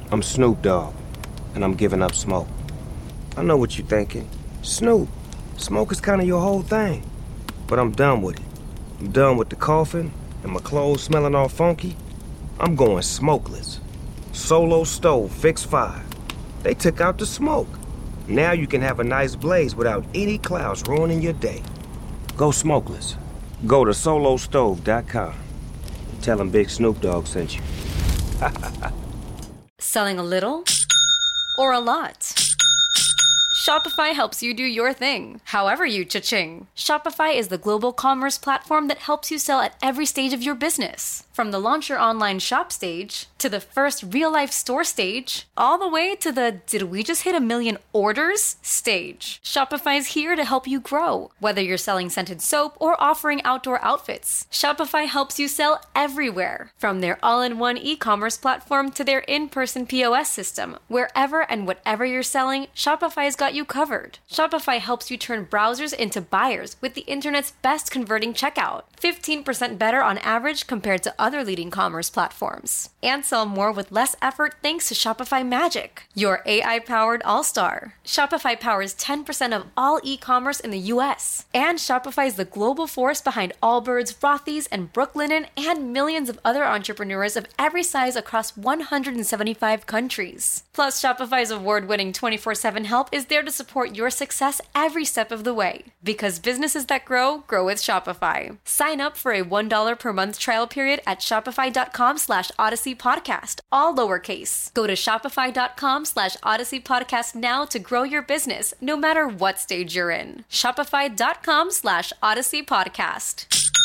I'm Snoop Dogg, and I'm giving up smoke. I know what you're thinking. Snoop, smoke is kind of your whole thing. But I'm done with it. I'm done with the coughing and my clothes smelling all funky. I'm going smokeless. Solo stove, fixed fire. They took out the smoke. Now you can have a nice blaze without any clouds ruining your day. Go smokeless. Go to solostove.com. Tell them Big Snoop Dogg sent you. Selling a little or a lot? Shopify helps you do your thing, however you cha-ching. Shopify is the global commerce platform that helps you sell at every stage of your business. From the launch your online shop stage, to the first real-life store stage, all the way to the did we just hit 1 million orders stage. Shopify is here to help you grow. Whether you're selling scented soap or offering outdoor outfits, Shopify helps you sell everywhere. From their all-in-one e-commerce platform to their in-person POS system, wherever and whatever you're selling, Shopify's got you covered. Shopify helps you turn browsers into buyers with the internet's best converting checkout. 15% better on average compared to other leading commerce platforms. And sell more with less effort thanks to Shopify Magic, your AI-powered all-star. Shopify powers 10% of all e-commerce in the US. And Shopify is the global force behind Allbirds, Rothy's, and Brooklinen, and millions of other entrepreneurs of every size across 175 countries. Plus, Shopify's award-winning 24/7 help is there to support your success every step of the way. Because businesses that grow, grow with Shopify. Sign up for a $1 per month trial period at shopify.com/Odyssey Podcast, all lowercase. Go to shopify.com/Odyssey Podcast now to grow your business, no matter what stage you're in. Shopify.com/Odyssey Podcast.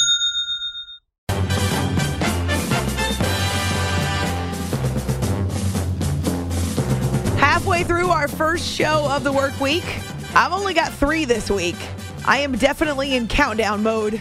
Halfway through our first show of the work week. I've only got 3 this week. I am definitely in countdown mode.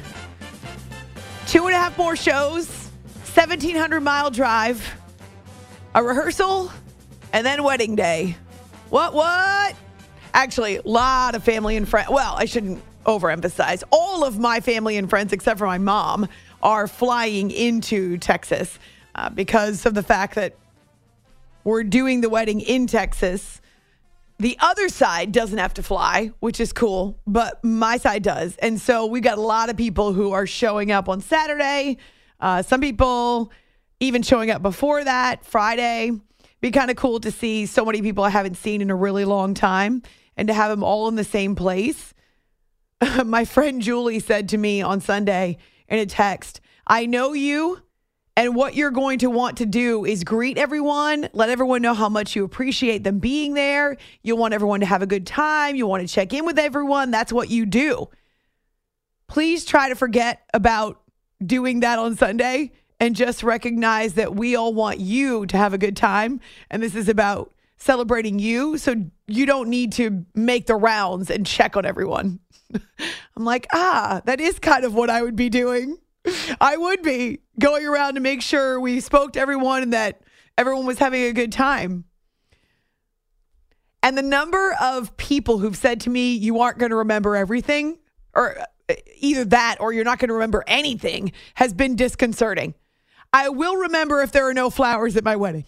2.5 more shows, 1,700-mile drive, a rehearsal, and then wedding day. What? Actually, a lot of family and friends. Well, I shouldn't overemphasize. All of my family and friends, except for my mom, are flying into Texas because of the fact that we're doing the wedding in Texas. The other side doesn't have to fly, which is cool, but my side does. And so we got a lot of people who are showing up on Saturday. Some people even showing up before that, Friday. Be kind of cool to see so many people I haven't seen in a really long time and to have them all in the same place. My friend Julie said to me on Sunday in a text, I know you. And what you're going to want to do is greet everyone, let everyone know how much you appreciate them being there. You want everyone to have a good time. You want to check in with everyone. That's what you do. Please try to forget about doing that on Sunday and just recognize that we all want you to have a good time. And this is about celebrating you. So you don't need to make the rounds and check on everyone. I'm like, that is kind of what I would be doing. I would be going around to make sure we spoke to everyone and that everyone was having a good time. And the number of people who've said to me, you aren't going to remember everything, or either that or you're not going to remember anything, has been disconcerting. I will remember if there are no flowers at my wedding.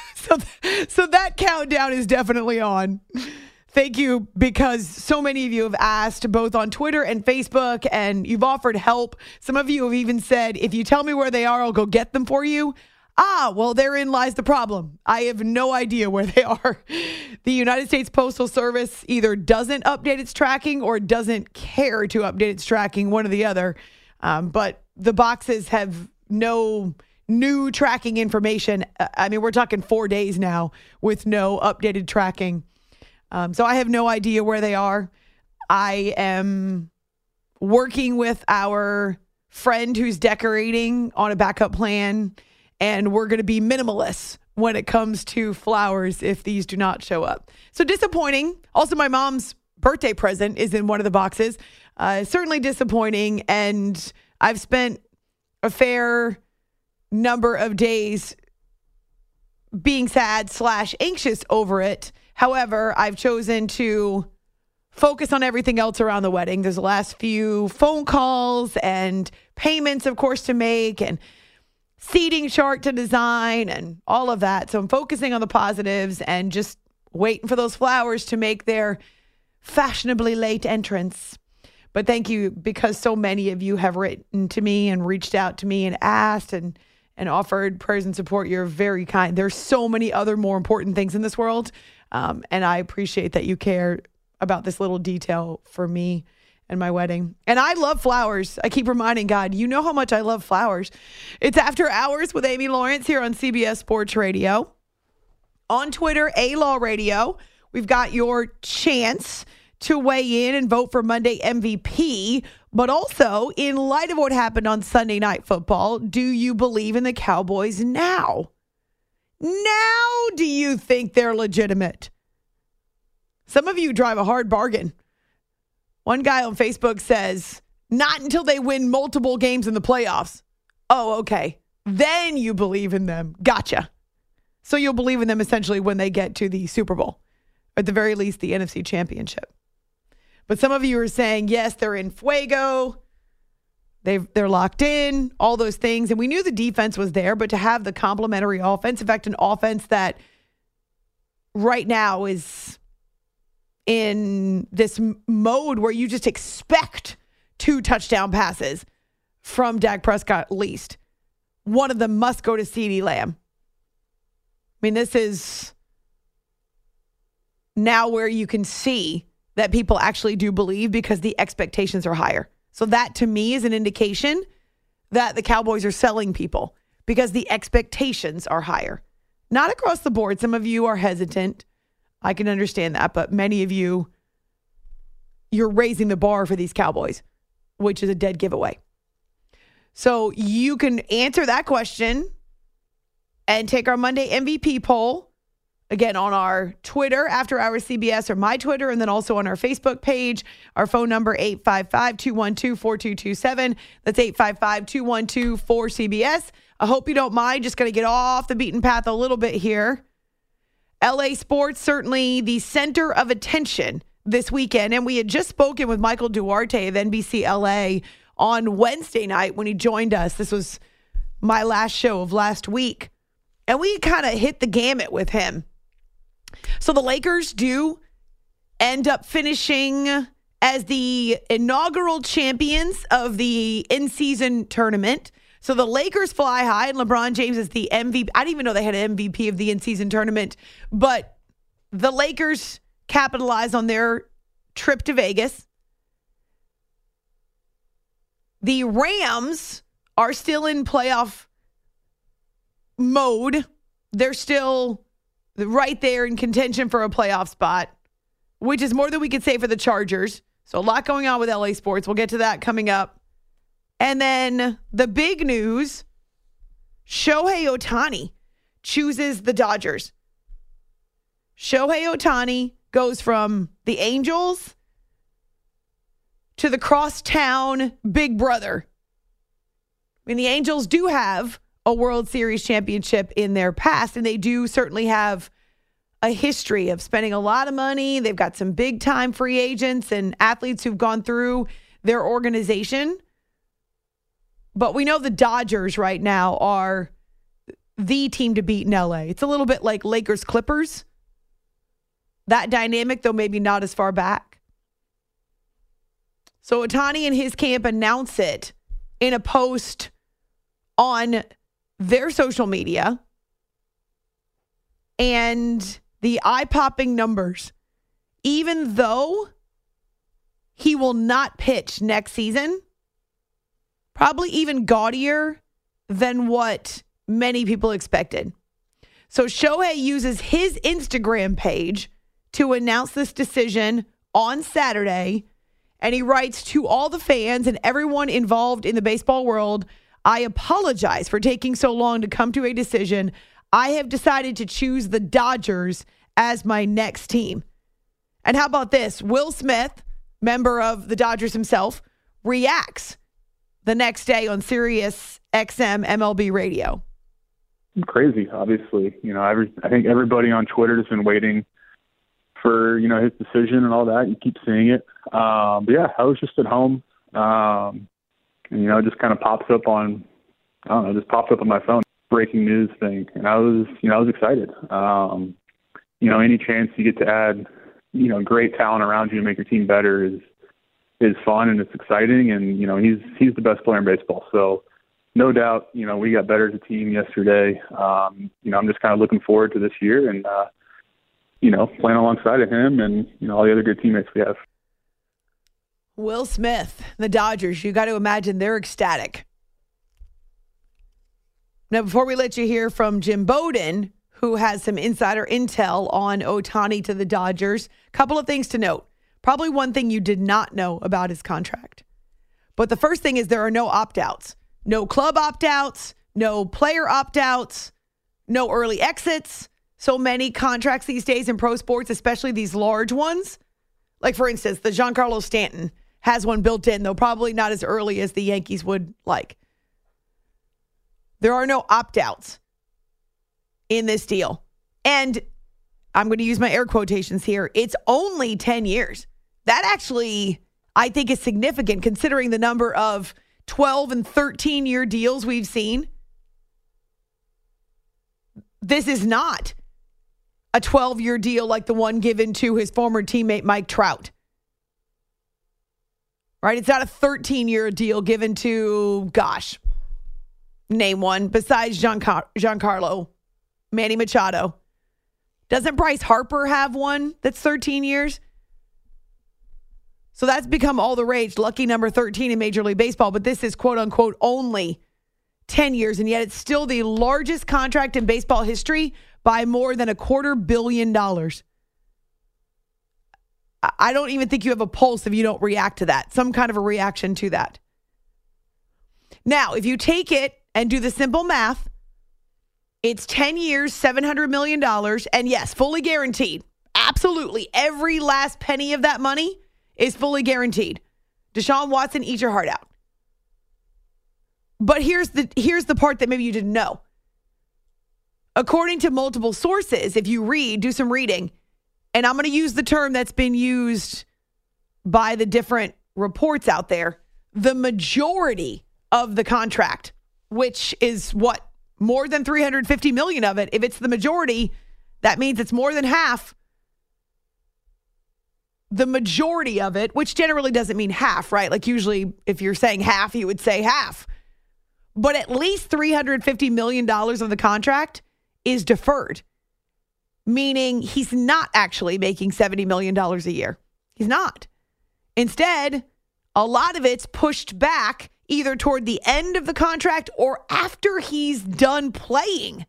So that countdown is definitely on. Thank you, because so many of you have asked both on Twitter and Facebook, and you've offered help. Some of you have even said, if you tell me where they are, I'll go get them for you. Well, therein lies the problem. I have no idea where they are. The United States Postal Service either doesn't update its tracking or doesn't care to update its tracking, one or the other. But the boxes have no new tracking information. I mean, we're talking 4 days now with no updated tracking. So I have no idea where they are. I am working with our friend who's decorating on a backup plan, and we're going to be minimalists when it comes to flowers if these do not show up. So disappointing. Also, my mom's birthday present is in one of the boxes. Certainly disappointing, and I've spent a fair number of days being sad / anxious over it. However, I've chosen to focus on everything else around the wedding. There's the last few phone calls and payments, of course, to make. And seating chart to design and all of that. So I'm focusing on the positives and just waiting for those Flowers to make their fashionably late entrance. But thank you, because so many of you have written to me and reached out to me and asked and offered prayers and support. You're very kind. There's so many other more important things in this world. And I appreciate that you care about this little detail for me and my wedding. And I love flowers. I keep reminding God, you know how much I love flowers. It's After Hours with Amy Lawrence here on CBS Sports Radio. On Twitter, A-Law Radio. We've got your chance to weigh in and vote for Monday MVP. But also, in light of what happened on Sunday Night Football, do you believe in the Cowboys now? Now do you think they're legitimate? Some of you drive a hard bargain. One guy on Facebook says, not until they win multiple games in the playoffs. Oh, okay. Then you believe in them. Gotcha. So you'll believe in them essentially when they get to the Super Bowl, or at the very least the NFC Championship. But some of you are saying, yes, they're in fuego. They're locked in, all those things. And we knew the defense was there, but to have the complementary offense, in fact, an offense that right now is in this mode where you just expect 2 touchdown passes from Dak Prescott at least. One of them must go to CeeDee Lamb. I mean, this is now where you can see that people actually do believe because the expectations are higher. So that to me is an indication that the Cowboys are selling people because the expectations are higher. Not across the board. Some of you are hesitant. I can understand that, but many of you, you're raising the bar for these Cowboys, which is a dead giveaway. So you can answer that question and take our Monday MVP poll. Again, on our Twitter, After Hours CBS, or my Twitter, and then also on our Facebook page. Our phone number, 855-212-4227. That's 855-212-4CBS. I hope you don't mind. Just going to get off the beaten path a little bit here. LA sports, certainly the center of attention this weekend. And we had just spoken with Michael Duarte of NBC LA on Wednesday night when he joined us. This was my last show of last week. And we kind of hit the gamut with him. So the Lakers do end up finishing as the inaugural champions of the in-season tournament. So the Lakers fly high, and LeBron James is the MVP. I didn't even know they had an MVP of the in-season tournament. But the Lakers capitalize on their trip to Vegas. The Rams are still in playoff mode. They're still right there in contention for a playoff spot, which is more than we could say for the Chargers. So a lot going on with LA sports. We'll get to that coming up. And then the big news, Shohei Ohtani chooses the Dodgers. Shohei Ohtani goes from the Angels to the crosstown big brother. I mean, the Angels do have a World Series championship in their past, and they do certainly have a history of spending a lot of money. They've got some big time free agents and athletes who've gone through their organization. But we know the Dodgers right now are the team to beat in LA. It's a little bit like Lakers Clippers. That dynamic, though maybe not as far back. So Ohtani and his camp announce it in a post on their social media, and the eye-popping numbers, even though he will not pitch next season, probably even gaudier than what many people expected. So Shohei uses his Instagram page to announce this decision on Saturday, and he writes, to all the fans and everyone involved in the baseball world, I apologize for taking so long to come to a decision. I have decided to choose the Dodgers as my next team. And how about this? Will Smith, member of the Dodgers himself, reacts the next day on Sirius XM MLB radio. Crazy, obviously. I think everybody on Twitter has been waiting for, his decision and all that. You keep seeing it. But yeah, I was just at home. And, it just kind of pops up on I don't know, just popped up on my phone, breaking news thing. And I was excited. Any chance you get to add, great talent around you and make your team better is fun and it's exciting. And, he's the best player in baseball. So no doubt, we got better as a team yesterday. I'm just kind of looking forward to this year and, playing alongside of him and, all the other good teammates we have. Will Smith, the Dodgers, you got to imagine they're ecstatic. Now, before we let you hear from Jim Bowden, who has some insider intel on Ohtani to the Dodgers, a couple of things to note. Probably one thing you did not know about his contract. But the first thing is there are no opt-outs. No club opt-outs, no player opt-outs, no early exits. So many contracts these days in pro sports, especially these large ones. Like, for instance, the Giancarlo Stanton has one built in, though probably not as early as the Yankees would like. There are no opt-outs in this deal. And I'm going to use my air quotations here. It's only 10 years. That actually, I think, is significant considering the number of 12 and 13-year deals we've seen. This is not a 12-year deal like the one given to his former teammate Mike Trout. Right? It's not a 13-year deal given to, name one besides Giancarlo, Manny Machado. Doesn't Bryce Harper have one that's 13 years? So that's become all the rage. Lucky number 13 in Major League Baseball. But this is, quote unquote, only 10 years. And yet it's still the largest contract in baseball history by more than $250 million. I don't even think you have a pulse if you don't react to that. Some kind of a reaction to that. Now, if you take it and do the simple math, it's 10 years, $700 million. And yes, fully guaranteed. Absolutely. Every last penny of that money is fully guaranteed. Deshaun Watson, eat your heart out. But here's the part that maybe you didn't know. According to multiple sources, if you do some reading, and I'm going to use the term that's been used by the different reports out there, the majority of the contract, which is more than $350 million of it. If it's the majority, that means it's more than half. The majority of it, which generally doesn't mean half, right? Like usually if you're saying half, you would say half. But at least $350 million of the contract is deferred, meaning he's not actually making $70 million a year. He's not. Instead, a lot of it's pushed back either toward the end of the contract or after he's done playing,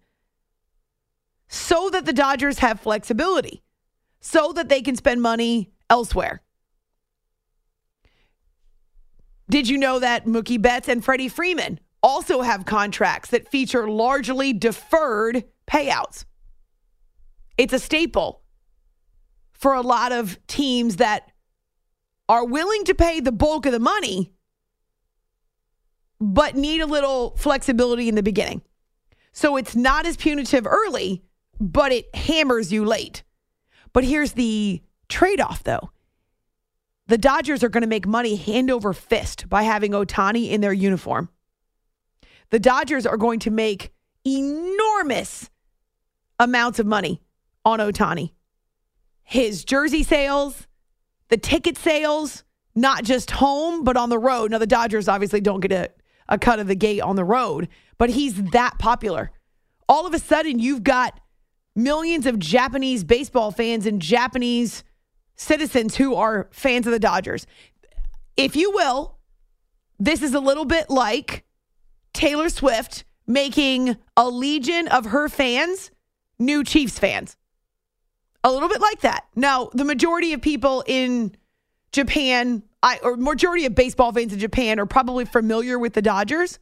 so that the Dodgers have flexibility, so that they can spend money elsewhere. Did you know that Mookie Betts and Freddie Freeman also have contracts that feature largely deferred payouts? It's a staple for a lot of teams that are willing to pay the bulk of the money, but need a little flexibility in the beginning. So it's not as punitive early, but it hammers you late. But here's the trade-off, though. The Dodgers are going to make money hand over fist by having Ohtani in their uniform. The Dodgers are going to make enormous amounts of money on Ohtani. His jersey sales, the ticket sales, not just home, but on the road. Now, the Dodgers obviously don't get a cut of the gate on the road, but he's that popular. All of a sudden, you've got millions of Japanese baseball fans and Japanese citizens who are fans of the Dodgers. If you will, this is a little bit like Taylor Swift making a legion of her fans new Chiefs fans. A little bit like that. Now, the majority of people in Japan, or majority of baseball fans in Japan, are probably familiar with the Dodgers.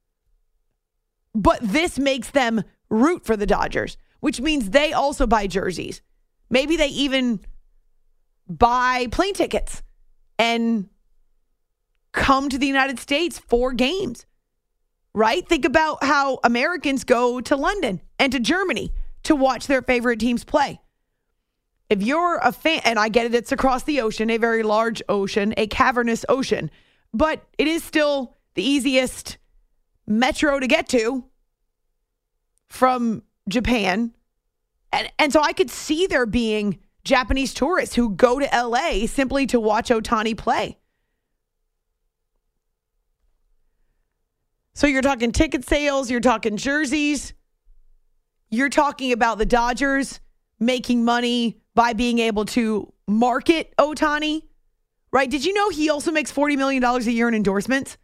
But this makes them root for the Dodgers, which means they also buy jerseys. Maybe they even buy plane tickets and come to the United States for games, right? Think about how Americans go to London and to Germany to watch their favorite teams play. If you're a fan, and I get it, it's across the ocean, a very large ocean, a cavernous ocean, but it is still the easiest metro to get to from Japan. And so I could see there being Japanese tourists who go to LA simply to watch Ohtani play. So you're talking ticket sales, you're talking jerseys, you're talking about the Dodgers making money by being able to market Ohtani, right? Did you know he also makes $40 million a year in endorsements?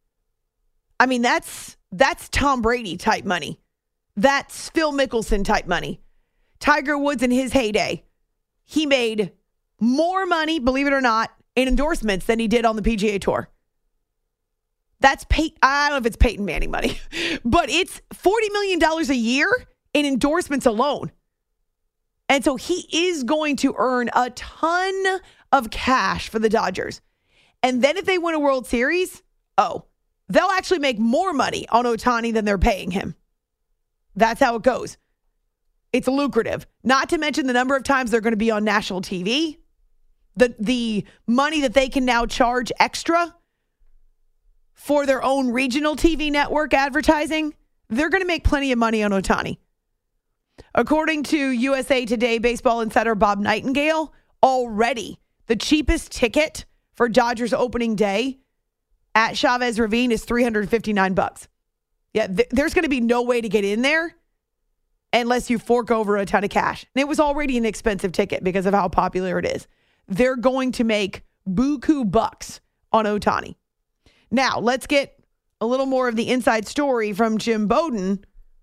I mean, that's Tom Brady type money. That's Phil Mickelson type money. Tiger Woods in his heyday, he made more money, believe it or not, in endorsements than he did on the PGA Tour. That's I don't know if it's Peyton Manning money, but it's $40 million a year in endorsements alone. And so he is going to earn a ton of cash for the Dodgers. And then if they win a World Series, they'll actually make more money on Ohtani than they're paying him. That's how it goes. It's lucrative. Not to mention the number of times they're going to be on national TV. The money that they can now charge extra for their own regional TV network advertising. They're going to make plenty of money on Ohtani. According to USA Today baseball insider Bob Nightingale, already the cheapest ticket for Dodgers opening day at Chavez Ravine is $359. Yeah, there's going to be no way to get in there unless you fork over a ton of cash. And it was already an expensive ticket because of how popular it is. They're going to make buku bucks on Ohtani. Now, let's get a little more of the inside story from Jim Bowden.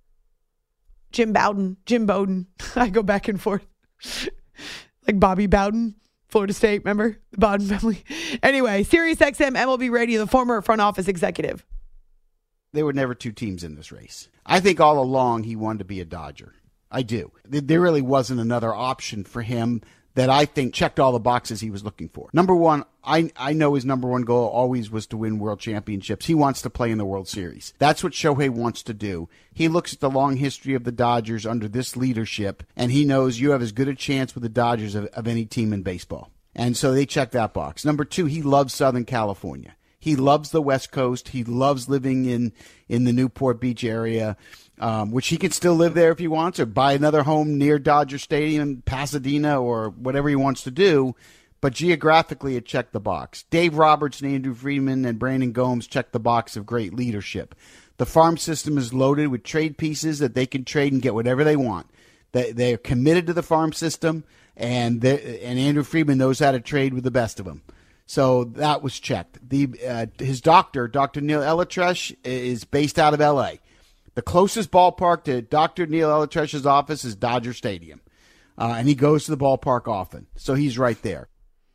Jim Bowden. I go back and forth. Like Bobby Bowden, Florida State, remember? The Bowden family. Anyway, SiriusXM MLB Radio, the former front office executive. There were never two teams in this race. I think all along he wanted to be a Dodger. I do. There really wasn't another option for him that I think checked all the boxes he was looking for. Number one, I know his number one goal always was to win world championships. He wants to play in the World Series. That's what Shohei wants to do. He looks at the long history of the Dodgers under this leadership, and he knows you have as good a chance with the Dodgers of any team in baseball. And so they check that box. Number two, he loves Southern California. He loves the West Coast. He loves living in the Newport Beach area, which he can still live there if he wants, or buy another home near Dodger Stadium, Pasadena, or whatever he wants to do. But geographically, it checked the box. Dave Roberts and Andrew Friedman and Brandon Gomes checked the box of great leadership. The farm system is loaded with trade pieces that they can trade and get whatever they want. They are committed to the farm system, and Andrew Friedman knows how to trade with the best of them. So that was checked. His doctor, Dr. Neil Eletresh, is based out of L.A. The closest ballpark to Dr. Neil Eletresh's office is Dodger Stadium, and he goes to the ballpark often. So he's right there.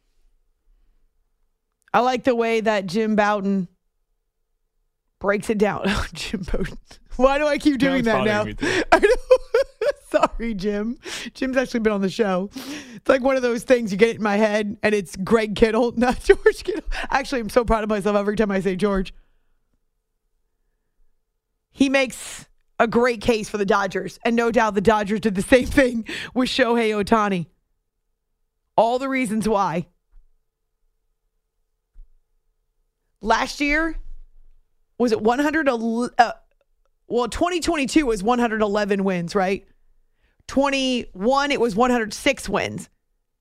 I like the way that Jim Bowden breaks it down. Jim Bowden. Why do I keep doing that now? I know. Sorry, Jim. Jim's actually been on the show. It's like one of those things, you get it in my head, and it's Greg Kittle, not George Kittle. Actually, I'm so proud of myself every time I say George. He makes a great case for the Dodgers, and no doubt the Dodgers did the same thing with Shohei Ohtani. All the reasons why. Last year, was it 2022 was 111 wins, right? 21, it was 106 wins.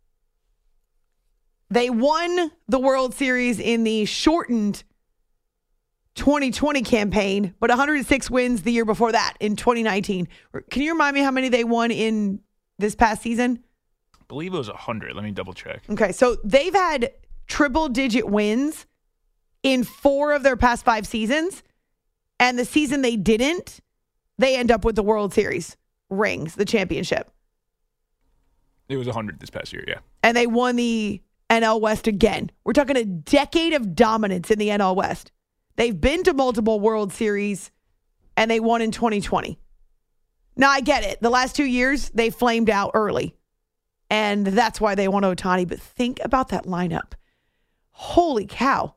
They won the World Series in the shortened 2020 campaign, but 106 wins the year before that in 2019. Can you remind me how many they won in this past season? I believe it was 100. Let me double check. Okay, so they've had triple-digit wins in 4 of their past 5 seasons, and the season they didn't, they end up with the World Series rings, the championship. It was 100 this past year, yeah. And they won the NL West again. We're talking a decade of dominance in the NL West. They've been to multiple World Series, and they won in 2020. Now, I get it. The last 2 years, they flamed out early, and that's why they won Ohtani. But think about that lineup. Holy cow.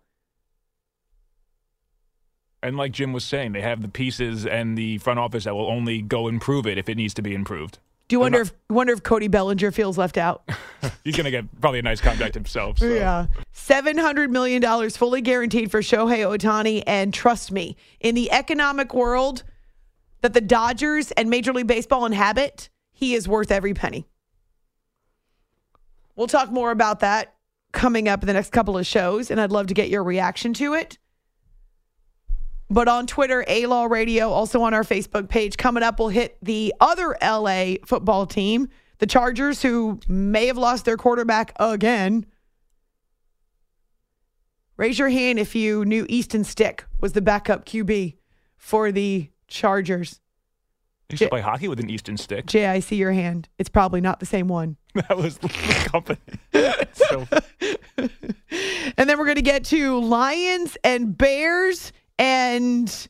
And like Jim was saying, they have the pieces and the front office that will only go improve it if it needs to be improved. Do you wonder if Cody Bellinger feels left out? He's going to get probably a nice contract himself. So. Yeah. $700 million fully guaranteed for Shohei Ohtani. And trust me, in the economic world that the Dodgers and Major League Baseball inhabit, he is worth every penny. We'll talk more about that coming up in the next couple of shows, and I'd love to get your reaction to it. But on Twitter, A-Law Radio, also on our Facebook page, coming up, we'll hit the other LA football team, the Chargers, who may have lost their quarterback again. Raise your hand if you knew Easton Stick was the backup QB for the Chargers. He used to play hockey with an Easton Stick. Jay, I see your hand. It's probably not the same one. That was the company. So. And then we're going to get to Lions and Bears and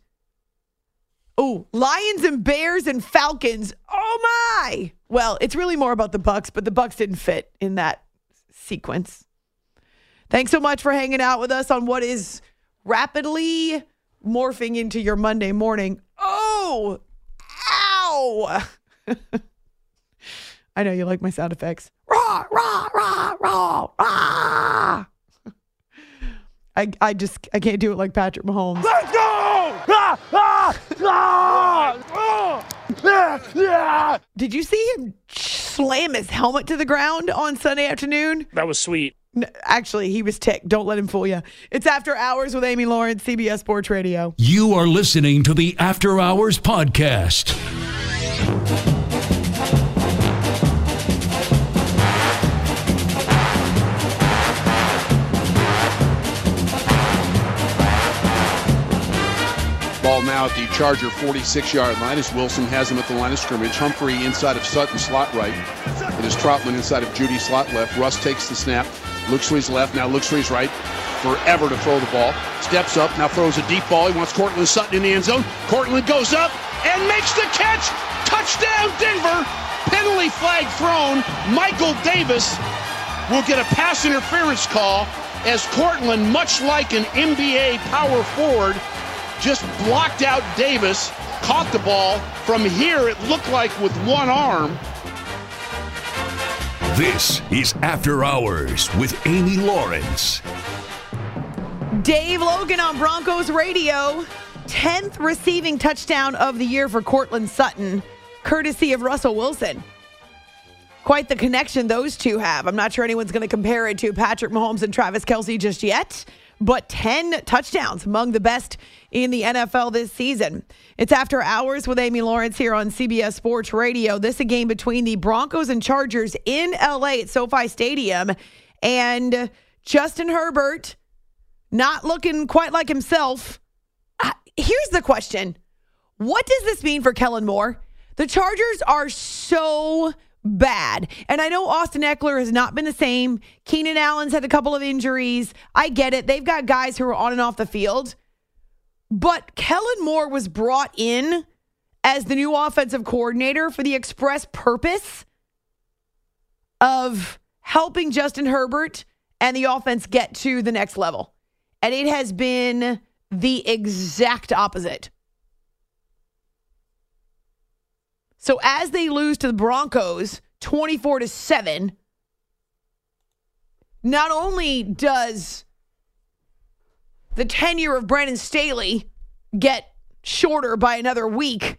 Lions and Bears and Falcons. Oh my! Well, it's really more about the Bucks, but the Bucks didn't fit in that sequence. Thanks so much for hanging out with us on what is rapidly morphing into your Monday morning. Oh, ow! I know you like my sound effects. Rah, rah, rah, rah, rah. I can't do it like Patrick Mahomes. Let's go! Did you see him slam his helmet to the ground on Sunday afternoon? That was sweet. Actually, he was ticked. Don't let him fool you. It's After Hours with Amy Lawrence, CBS Sports Radio. You are listening to the After Hours Podcast. Ball now at the Charger 46-yard line as Wilson has him at the line of scrimmage. Humphrey inside of Sutton, slot right. It is Troutman inside of Judy, slot left. Russ takes the snap. Looks to his left. Now looks to his right. Forever to throw the ball. Steps up. Now throws a deep ball. He wants Cortland Sutton in the end zone. Cortland goes up and makes the catch. Touchdown, Denver. Penalty flag thrown. Michael Davis will get a pass interference call as Cortland, much like an NBA power forward, just blocked out Davis, caught the ball. From here, it looked like with one arm. This is After Hours with Amy Lawrence. Dave Logan on Broncos Radio. 10th receiving touchdown of the year for Cortland Sutton, courtesy of Russell Wilson. Quite the connection those two have. I'm not sure anyone's going to compare it to Patrick Mahomes and Travis Kelce just yet, but 10 touchdowns, among the best in the NFL this season. It's After Hours with Amy Lawrence here on CBS Sports Radio. This is a game between the Broncos and Chargers in LA at SoFi Stadium. And Justin Herbert, not looking quite like himself. Here's the question. What does this mean for Kellen Moore? The Chargers are so bad. And I know Austin Eckler has not been the same. Keenan Allen's had a couple of injuries. I get it. They've got guys who are on and off the field. But Kellen Moore was brought in as the new offensive coordinator for the express purpose of helping Justin Herbert and the offense get to the next level. And it has been the exact opposite. So as they lose to the Broncos 24-7, not only does the tenure of Brandon Staley get shorter by another week,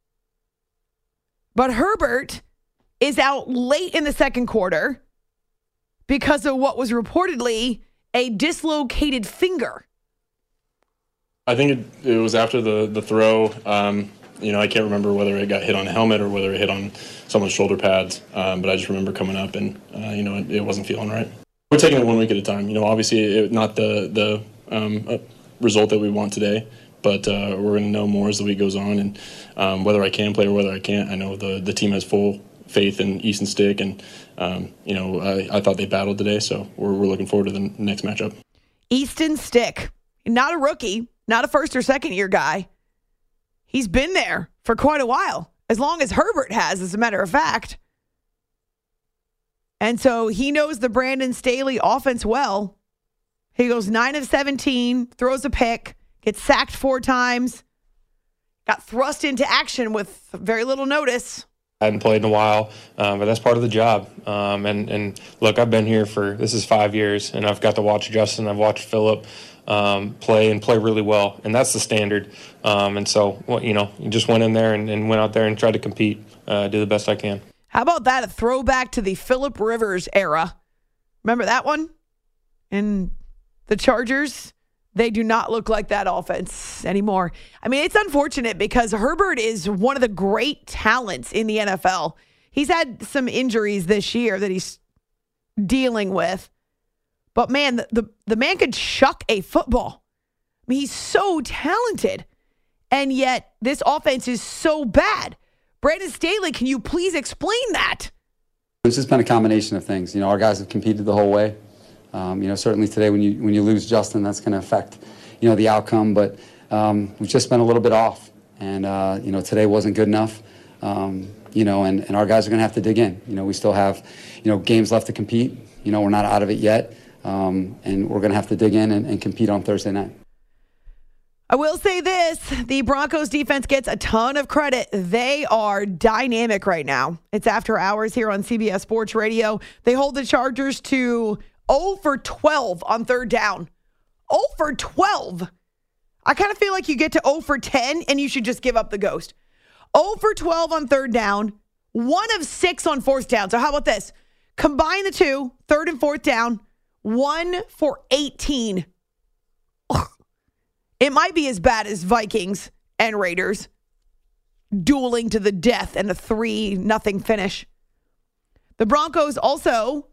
but Herbert is out late in the second quarter because of what was reportedly a dislocated finger. I think it was after the throw. I can't remember whether it got hit on a helmet or whether it hit on someone's shoulder pads, but I just remember coming up and, it wasn't feeling right. We're taking it 1 week at a time. Obviously not the result that we want today, but we're going to know more as the week goes on. And whether I can play or whether I can't, I know the team has full faith in Easton Stick. And, I thought they battled today, so we're looking forward to the next matchup. Easton Stick, not a rookie, not a first or second year guy. He's been there for quite a while, as long as Herbert has, as a matter of fact. And so he knows the Brandon Staley offense well. He goes 9 of 17, throws a pick, gets sacked 4 times, got thrust into action with very little notice. hadn't played in a while, but that's part of the job. And look, I've been here this is 5 years, and I've got to watch Justin, I've watched Phillip play really well, and that's the standard. And so, you just went in there and went out there and tried to compete, do the best I can. How about that? A throwback to the Phillip Rivers era. Remember that one? And the Chargers, they do not look like that offense anymore. I mean, it's unfortunate because Herbert is one of the great talents in the NFL. He's had some injuries this year that he's dealing with. But man, the man could chuck a football. I mean, he's so talented. And yet this offense is so bad. Brandon Staley, can you please explain that? It's just been a combination of things. Our guys have competed the whole way. Certainly today when you lose Justin, that's going to affect, the outcome. But we've just been a little bit off. And, today wasn't good enough. And our guys are going to have to dig in. We still have, games left to compete. We're not out of it yet. And we're going to have to dig in and compete on Thursday night. I will say this, the Broncos defense gets a ton of credit. They are dynamic right now. It's after hours here on CBS Sports Radio. They hold the Chargers to 0 for 12 on third down. 0 for 12. I kind of feel like you get to 0 for 10 and you should just give up the ghost. 0 for 12 on third down, 1 of 6 on fourth down. So how about this? Combine the two, third and fourth down, 1 for 18. It might be as bad as Vikings and Raiders dueling to the death and a 3-0 finish. The Broncos also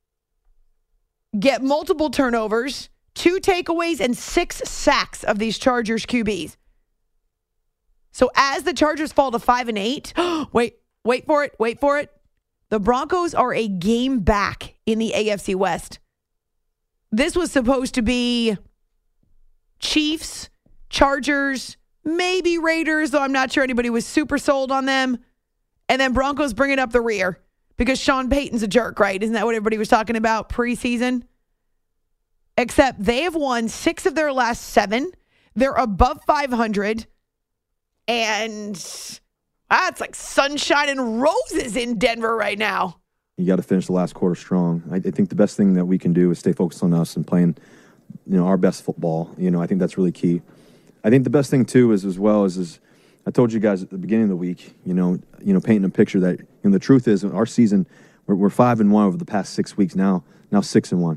get multiple turnovers, 2 takeaways, and 6 sacks of these Chargers QBs. So as the Chargers fall to 5-8, wait for it. The Broncos are a game back in the AFC West. This was supposed to be Chiefs, Chargers, maybe Raiders, though I'm not sure anybody was super sold on them. And then Broncos bringing up the rear because Sean Payton's a jerk, right? Isn't that what everybody was talking about preseason? Except they have won 6 of their last 7. They're above 500. And it's like sunshine and roses in Denver right now. You got to finish the last quarter strong. I think the best thing that we can do is stay focused on us and playing our best football. I think that's really key. I think the best thing too is I told you guys at the beginning of the week, painting a picture that the truth is our season we're 5-1 over the past 6 weeks now 6-1.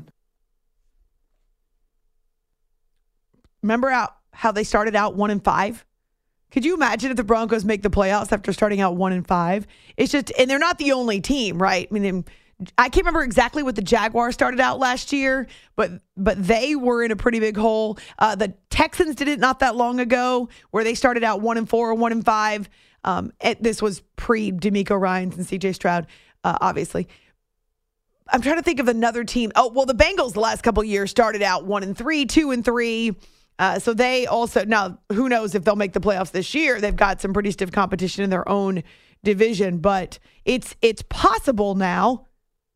Remember how they started out 1-5? Could you imagine if the Broncos make the playoffs after starting out 1-5? It's just, and they're not the only team, right? I mean, I can't remember exactly what the Jaguars started out last year, but they were in a pretty big hole. The Texans did it not that long ago, where they started out 1-4 or 1-5. This was pre DeMeco Ryans and CJ Stroud, obviously. I'm trying to think of another team. Oh, well, the Bengals the last couple of years started out 1-3, 2-3. So they also, now who knows if they'll make the playoffs this year? They've got some pretty stiff competition in their own division, but it's possible now.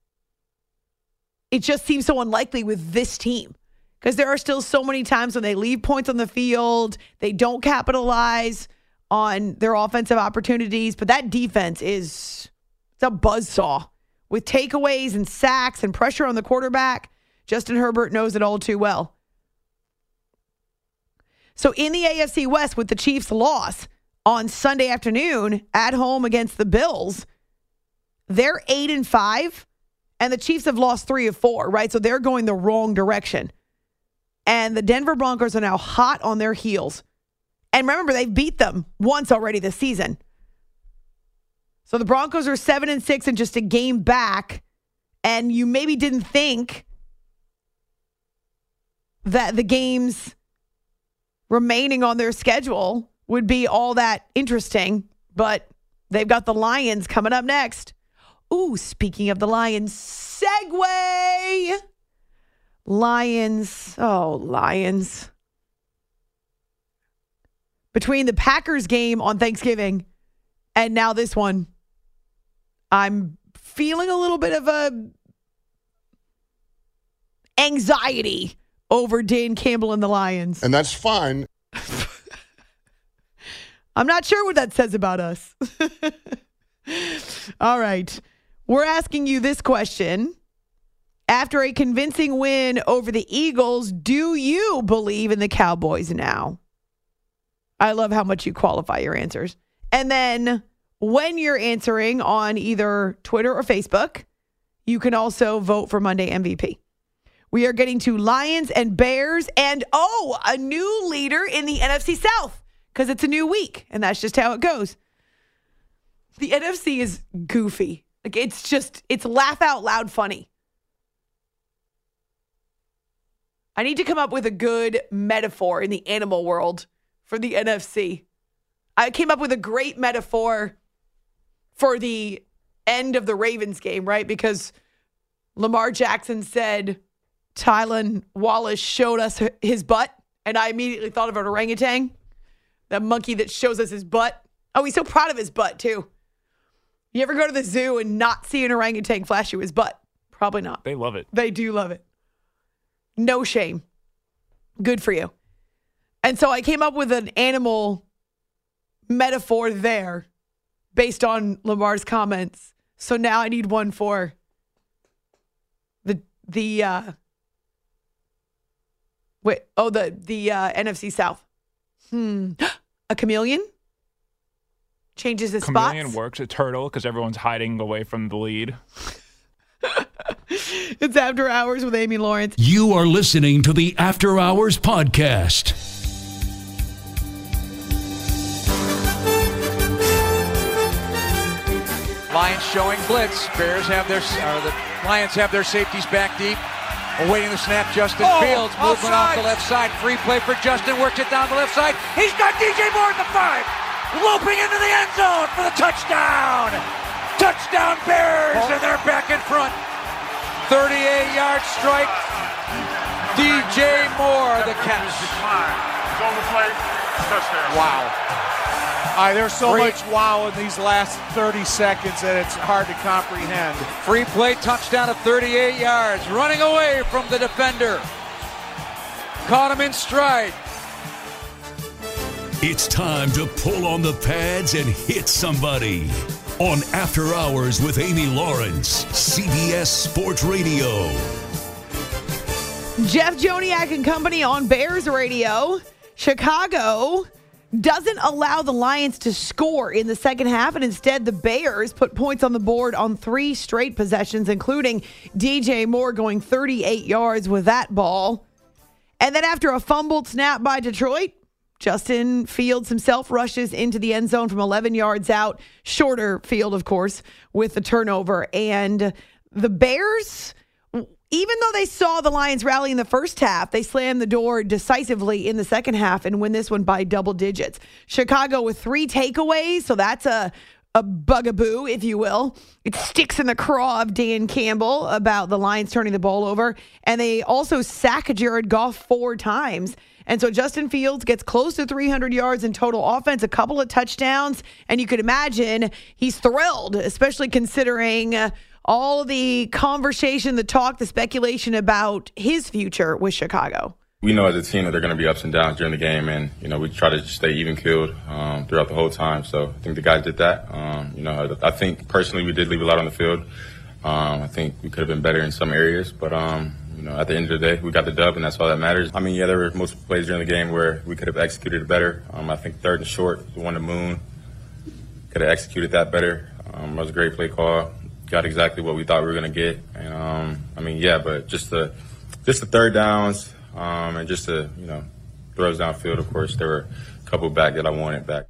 It just seems so unlikely with this team because there are still so many times when they leave points on the field, they don't capitalize on their offensive opportunities, but that defense it's a buzzsaw with takeaways and sacks and pressure on the quarterback. Justin Herbert knows it all too well. So in the AFC West, with the Chiefs' loss on Sunday afternoon at home against the Bills, they're 8-5. And the Chiefs have lost 3 of 4, right? So they're going the wrong direction. And the Denver Broncos are now hot on their heels. And remember, they've beat them once already this season. So the Broncos are 7-6 and just a game back. And you maybe didn't think that the games remaining on their schedule would be all that interesting. But they've got the Lions coming up next. Ooh, speaking of the Lions, segue. Lions. Oh, Lions. Between the Packers game on Thanksgiving and now this one, I'm feeling a little bit of a anxiety over Dan Campbell and the Lions. And that's fine. I'm not sure what that says about us. All right. We're asking you this question. After a convincing win over the Eagles, do you believe in the Cowboys now? I love how much you qualify your answers. And then when you're answering on either Twitter or Facebook, you can also vote for Monday MVP. We are getting to Lions and Bears and, a new leader in the NFC South because it's a new week, and that's just how it goes. The NFC is goofy. Like, it's laugh out loud funny. I need to come up with a good metaphor in the animal world for the NFC. I came up with a great metaphor for the end of the Ravens game, right? Because Lamar Jackson said, Tylan Wallace showed us his butt, and I immediately thought of an orangutan, that monkey that shows us his butt. Oh, he's so proud of his butt, too. You ever go to the zoo and not see an orangutan flash you his butt? Probably not. They love it. They do love it. No shame. Good for you. And so I came up with an animal metaphor there based on Lamar's comments. So now I need one for the NFC South. A chameleon changes his spots. Chameleon works. A turtle because everyone's hiding away from the lead. It's After Hours with Amy Lawrence. You are listening to the After Hours podcast. Lions showing blitz. The Lions have their safeties back deep. Awaiting the snap, Justin Fields movement off the left side. Free play for Justin, works it down the left side. He's got DJ Moore at the 5. Looping into the end zone for the touchdown. Touchdown Bears, and they're back in front. 38-yard strike. DJ Moore, the catch. On the play, touchdown. Wow. There's so much wow in these last 30 seconds that it's hard to comprehend. Free play touchdown of 38 yards. Running away from the defender. Caught him in stride. It's time to pull on the pads and hit somebody. On After Hours with Amy Lawrence, CBS Sports Radio. Jeff Joniak and company on Bears Radio. Chicago doesn't allow the Lions to score in the second half, and instead the Bears put points on the board on 3 straight possessions, including DJ Moore going 38 yards with that ball. And then after a fumbled snap by Detroit, Justin Fields himself rushes into the end zone from 11 yards out. Shorter field, of course, with the turnover. And the Bears, even though they saw the Lions rally in the first half, they slammed the door decisively in the second half and win this one by double digits. Chicago with 3 takeaways, so that's a bugaboo, if you will. It sticks in the craw of Dan Campbell about the Lions turning the ball over. And they also sack Jared Goff 4 times. And so Justin Fields gets close to 300 yards in total offense, a couple of touchdowns, and you could imagine he's thrilled, especially considering all the conversation, the talk, the speculation about his future with Chicago. We know as a team that there are going to be ups and downs during the game, and, we try to stay even-keeled throughout the whole time. So I think the guys did that. I think personally we did leave a lot on the field. I think we could have been better in some areas, but at the end of the day, we got the dub, and that's all that matters. There were multiple plays during the game where we could have executed it better. I think 3rd and short, the one to Moon, could have executed that better. It was a great play call. Got exactly what we thought we were going to get. And, but just the 3rd downs and just the, throws downfield, of course, there were a couple back that I wanted back.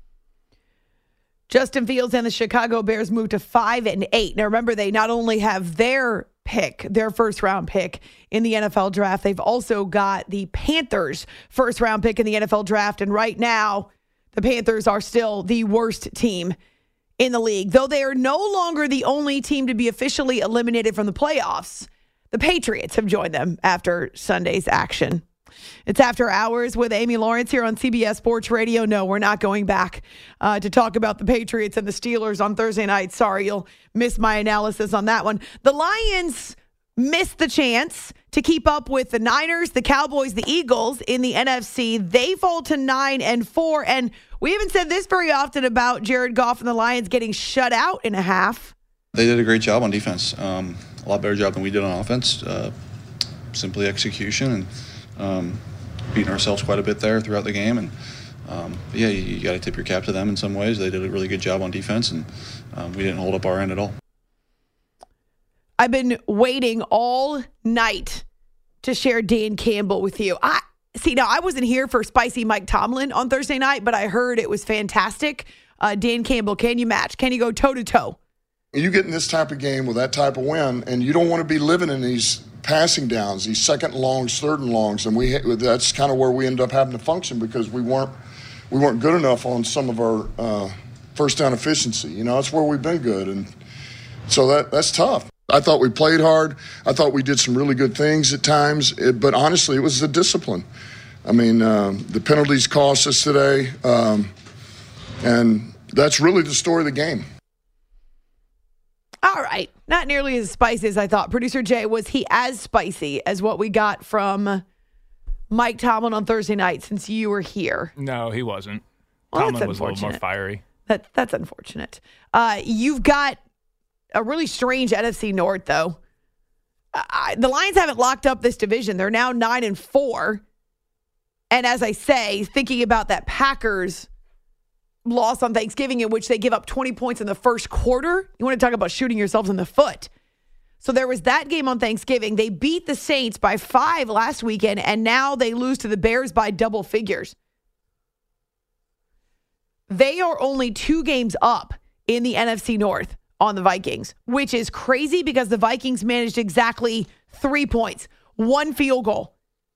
Justin Fields and the Chicago Bears moved to 5-8. Now, remember, they not only have their first-round pick in the NFL draft, they've also got the Panthers' first-round pick in the NFL draft. And right now, the Panthers are still the worst team in the league. Though they are no longer the only team to be officially eliminated from the playoffs, the Patriots have joined them after Sunday's action. It's After Hours with Amy Lawrence here on CBS Sports Radio. No, we're not going back to talk about the Patriots and the Steelers on Thursday night. Sorry, you'll miss my analysis on that one. The Lions missed the chance to keep up with the Niners, the Cowboys, the Eagles in the NFC. They fall to 9-4. And we haven't said this very often about Jared Goff and the Lions getting shut out in a half. They did a great job on defense. A lot better job than we did on offense. Simply execution and beating ourselves quite a bit there throughout the game. And you got to tip your cap to them in some ways. They did a really good job on defense, and we didn't hold up our end at all. I've been waiting all night to share Dan Campbell with you. I wasn't here for Spicy Mike Tomlin on Thursday night, but I heard it was fantastic. Dan Campbell, can you match? Can you go toe-to-toe? You get in this type of game with that type of win, and you don't want to be living in these passing downs, these second and longs, third and longs, and that's kind of where we end up having to function because we weren't good enough on some of our first down efficiency. That's where we've been good, and so that's tough. I thought we played hard. I thought we did some really good things at times, but honestly, it was the discipline. I mean, the penalties cost us today, and that's really the story of the game. All right. Not nearly as spicy as I thought. Producer Jay, was he as spicy as what we got from Mike Tomlin on Thursday night since you were here? No, he wasn't. Well, Tomlin was a little more fiery. That's unfortunate. You've got a really strange NFC North, though. The Lions haven't locked up this division. They're now 9-4. And as I say, thinking about that Packers loss on Thanksgiving in which they give up 20 points in the first quarter, you want to talk about shooting yourselves in the foot. So there was that game on Thanksgiving. They beat the Saints by 5 last weekend, and now they lose to the Bears by double figures. They are only 2 games up in the NFC North on the Vikings, which is crazy because the Vikings managed exactly 3 points, 1 field goal.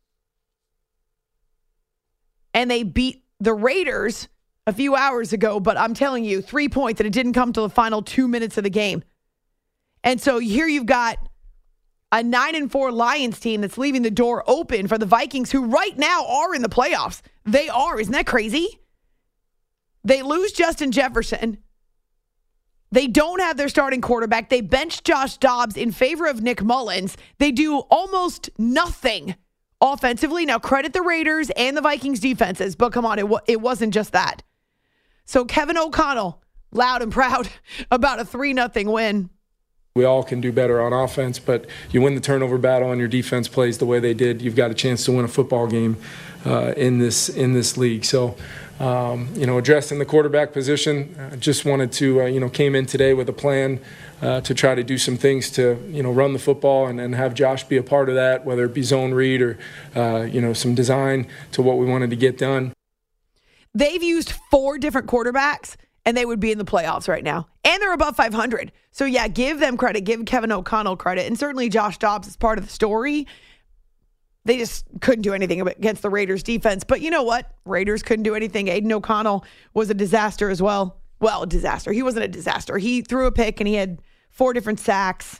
And they beat the Raiders a few hours ago, but I'm telling you, 3 points, and it didn't come till the final 2 minutes of the game. And so here you've got a 9-4 Lions team that's leaving the door open for the Vikings, who right now are in the playoffs. They are. Isn't that crazy? They lose Justin Jefferson. They don't have their starting quarterback. They bench Josh Dobbs in favor of Nick Mullins. They do almost nothing offensively. Now, credit the Raiders and the Vikings defenses, but come on, it wasn't just that. So Kevin O'Connell, loud and proud about a 3-0 win. We all can do better on offense, but you win the turnover battle and your defense plays the way they did, you've got a chance to win a football game in this league. So, addressing the quarterback position, just wanted to, came in today with a plan to try to do some things to, run the football and have Josh be a part of that, whether it be zone read or, some design to what we wanted to get done. They've used 4 different quarterbacks, and they would be in the playoffs right now. And they're above 500. So, yeah, give them credit. Give Kevin O'Connell credit. And certainly Josh Dobbs is part of the story. They just couldn't do anything against the Raiders defense. But you know what? Raiders couldn't do anything. Aiden O'Connell was a disaster as well. Well, a disaster. He wasn't a disaster. He threw a pick, and he had 4 different sacks.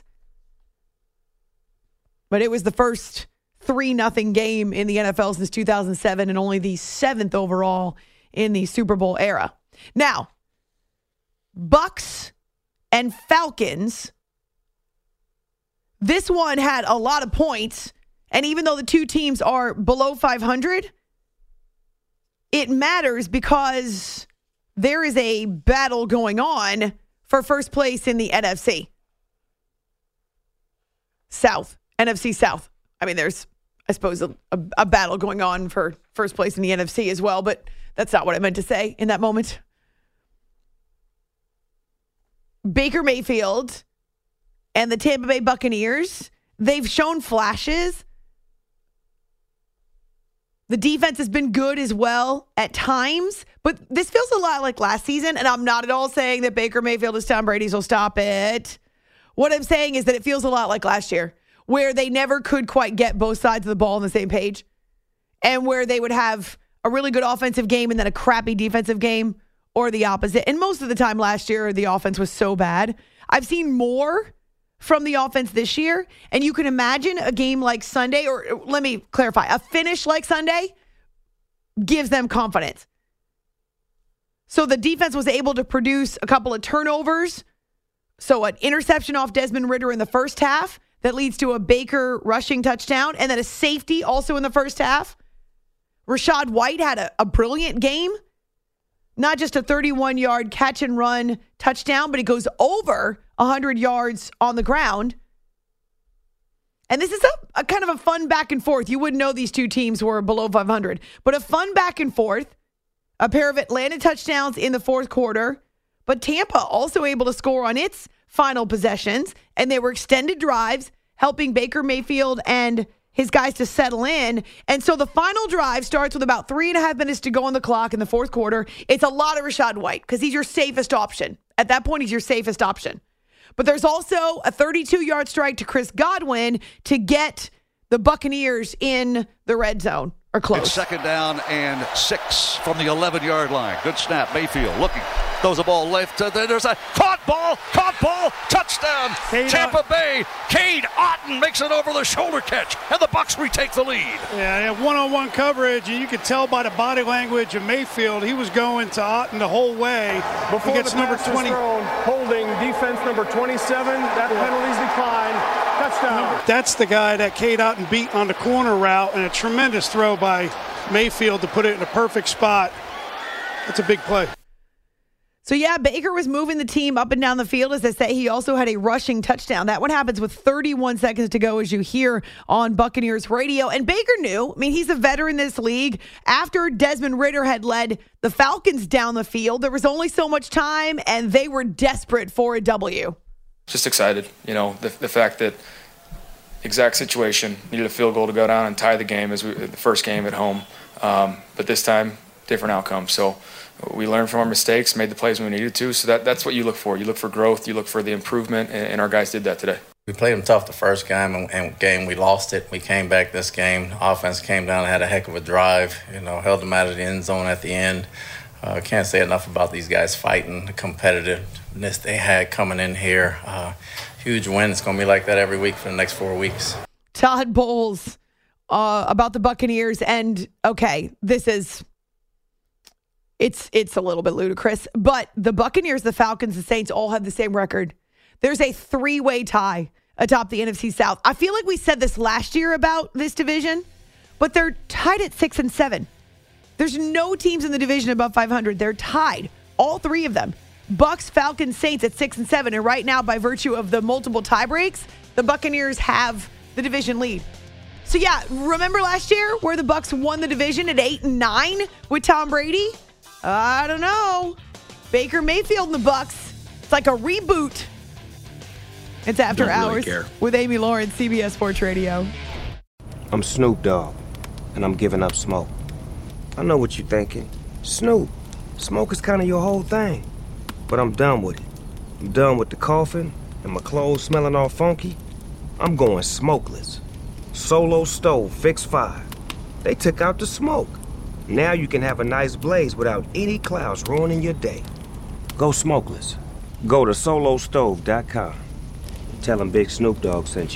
But it was the first 3-0 game in the NFL since 2007 and only the 7th overall in the Super Bowl era. Now, Bucks and Falcons, this one had a lot of points, and even though the 2 teams are below 500, it matters because there is a battle going on for first place in the NFC South. NFC South. I mean, there's, I suppose, a battle going on for first place in the NFC as well, but that's not what I meant to say in that moment. Baker Mayfield and the Tampa Bay Buccaneers, they've shown flashes. The defense has been good as well at times, but this feels a lot like last season, and I'm not at all saying that Baker Mayfield is Tom Brady, so stop it. What I'm saying is that it feels a lot like last year, where they never could quite get both sides of the ball on the same page, and where they would have a really good offensive game and then a crappy defensive game, or the opposite. And most of the time last year, the offense was so bad. I've seen more from the offense this year, and you can imagine a game like Sunday, or let me clarify, a finish like Sunday gives them confidence. So the defense was able to produce a couple of turnovers. So an interception off Desmond Ridder in the first half that leads to a Baker rushing touchdown and then a safety also in the first half. Rachaad White had a brilliant game. Not just a 31-yard catch and run touchdown, but it goes over 100 yards on the ground. And this is a kind of a fun back and forth. You wouldn't know these two teams were below 500, but a fun back and forth. A pair of Atlanta touchdowns in the fourth quarter, but Tampa also able to score on its final possessions, and they were extended drives, helping Baker Mayfield and his guys to settle in. And so the final drive starts with about 3.5 minutes to go on the clock in the fourth quarter. It's a lot of Rachaad White because he's your safest option. At that point, he's your safest option. But there's also a 32-yard strike to Chris Godwin to get the Buccaneers in the red zone or close. It's second down and 6 from the 11-yard line. Good snap. Mayfield looking. Throws a ball left. There's a caught ball, touchdown. Tampa Bay. Cade Otton makes it over the shoulder catch, and the Bucs retake the lead. Yeah, one-on-one coverage, and you could tell by the body language of Mayfield, he was going to Otton the whole way. Before he gets the number pass 20. is thrown, holding defense number 27. That penalty's declined. Touchdown. That's the guy that Cade Otton beat on the corner route, and a tremendous throw by Mayfield to put it in a perfect spot. That's a big play. So, yeah, Baker was moving the team up and down the field. As I say, he also had a rushing touchdown. That one happens with 31 seconds to go, as you hear on Buccaneers radio. And Baker knew, he's a veteran in this league. After Desmond Ridder had led the Falcons down the field, there was only so much time, and they were desperate for a W. Just excited, the fact that exact situation, needed a field goal to go down and tie the game as the first game at home. But this time, different outcome. So we learned from our mistakes, made the plays when we needed to. So that's what you look for. You look for growth. You look for the improvement, and our guys did that today. We played them tough the first game, we lost it. We came back this game. The offense came down and had a heck of a drive, held them out of the end zone at the end. Can't say enough about these guys fighting, the competitiveness they had coming in here. Huge win. It's going to be like that every week for the next 4 weeks. Todd Bowles about the Buccaneers. And, okay, this is... It's a little bit ludicrous, but the Buccaneers, the Falcons, the Saints all have the same record. There's a 3-way tie atop the NFC South. I feel like we said this last year about this division, but they're tied at 6 and 7. There's no teams in the division above 500. They're tied, all three of them. Bucs, Falcons, Saints at 6 and 7, and right now, by virtue of the multiple tie breaks, the Buccaneers have the division lead. So yeah, remember last year where the Bucs won the division at 8 and 9 with Tom Brady? I don't know. Baker Mayfield and the Bucs. It's like a reboot. It's After Hours with Amy Lawrence, CBS Sports Radio. I'm Snoop Dogg, and I'm giving up smoke. I know what you're thinking. Snoop, smoke is kind of your whole thing. But I'm done with it. I'm done with the coughing and my clothes smelling all funky. I'm going smokeless. Solo Stove Fix 5. They took out the smoke. Now you can have a nice blaze without any clouds ruining your day. Go smokeless. Go to solostove.com. Tell them Big Snoop Dogg sent you.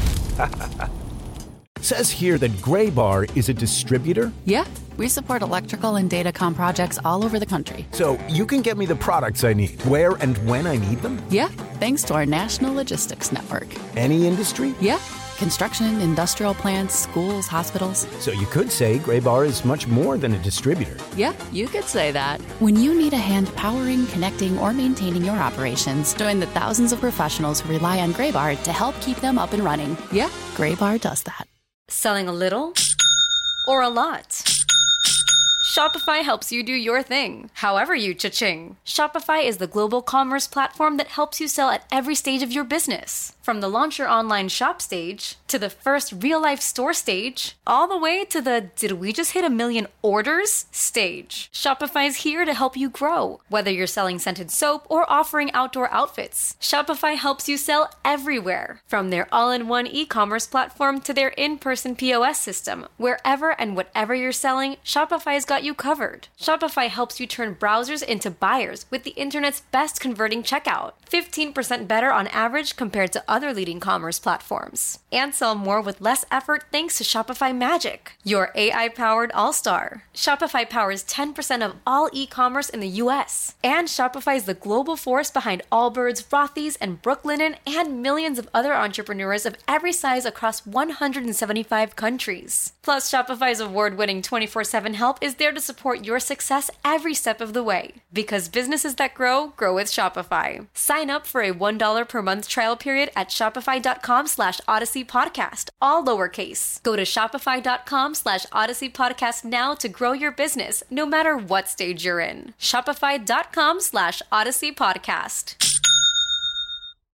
Says here that Gray Bar is a distributor. Yeah, we support electrical and datacom projects all over the country. So you can get me the products I need, where and when I need them? Yeah, thanks to our national logistics network. Any industry? Yeah. Construction, industrial plants, schools, hospitals. So you could say Gray Bar is much more than a distributor. Yeah, you could say that. When you need a hand powering, connecting, or maintaining your operations, join the thousands of professionals who rely on Gray Bar to help keep them up and running. Yeah, Gray Bar does that. Selling a little or a lot? Shopify helps you do your thing, however you cha-ching. Shopify is the global commerce platform that helps you sell at every stage of your business. From the launch your online shop stage, to the first real-life store stage, all the way to the did we just hit 1 million orders stage. Shopify's here to help you grow. Whether you're selling scented soap or offering outdoor outfits, Shopify helps you sell everywhere. From their all-in-one e-commerce platform to their in-person POS system, wherever and whatever you're selling, Shopify's got you covered. Shopify helps you turn browsers into buyers with the internet's best converting checkout. 15% better on average compared to other other leading commerce platforms. And sell more with less effort thanks to Shopify Magic, your AI-powered all-star. Shopify powers 10% of all e-commerce in the U.S. And Shopify is the global force behind Allbirds, Rothy's, and Brooklinen, and millions of other entrepreneurs of every size across 175 countries. Plus, Shopify's award-winning 24/7 help is there to support your success every step of the way. Because businesses that grow, grow with Shopify. Sign up for a $1 per month trial period at shopify.com/Odyssey Podcast, all lowercase. Go to shopify.com/Odyssey Podcast now to grow your business, no matter what stage you're in. Shopify.com/Odyssey Podcast.